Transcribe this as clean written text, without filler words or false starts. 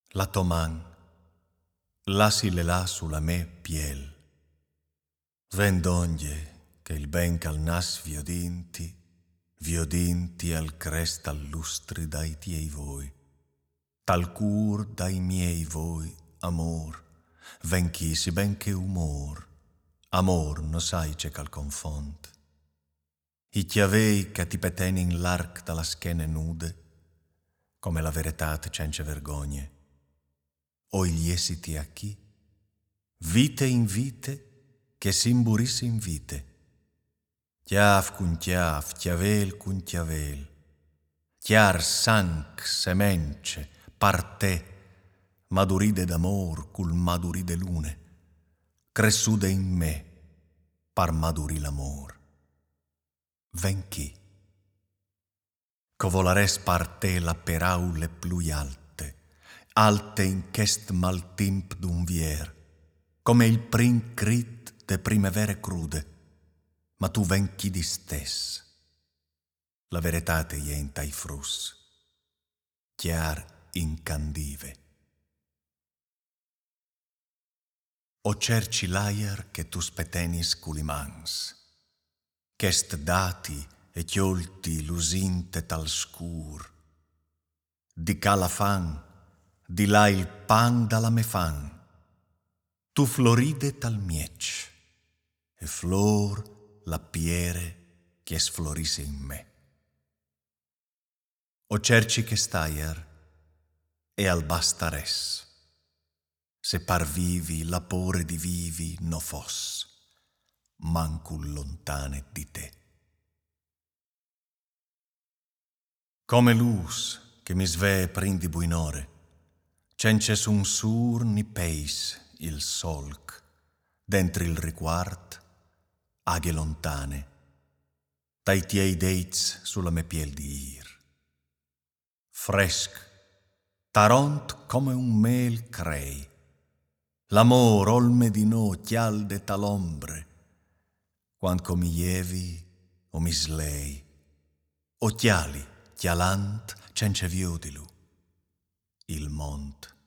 La toman, lasile là sulla me piel. Vendogne che il ben cal nas viodinti al cresta allustri dai tiei voi, tal cur dai miei voi, amor, venchi si ben che umor, amor no sai c'è cal confont. I chiavei che ti peteni in l'arc dalla schene nude, come la verità cence vergogne, o gli esiti a chi? Vite in vite, che s'imburissi in vite. Chiaf cun chiaf, chiavel cun chiavel. Chiar sanc, semence, parte, maduride d'amor cul maduride lune, cressude in me, par maduri l'amor. Ven chi? Co volares parte la peraule plui alte in chest mal timp d'un vier, come il prim crit de primevere crude, ma tu venchi di stes. La veritate ienta i frus, chiar incandive. O cerci l'aier che tu spetenis culimans, ch'est dati e chiolti lusinte tal scur, di ca la fan, di là il pan dalla me fan, tu floride tal miec, e flor la piere che sflorisse in me. O cerci che staier e al bastares, se par vivi l'apore di vivi no fos, mancul lontane di te. Come luz che mi sve prindi buinore, cences un sur ni peis il solc, dentro il riquart, aghe lontane, dai tiei deits sulla me piel di ir. Fresc, taront come un mel crei, l'amor olme di no chialde tal'ombre, quando mi jevi o mi slei, occhiali chialant cence viodilu, il mont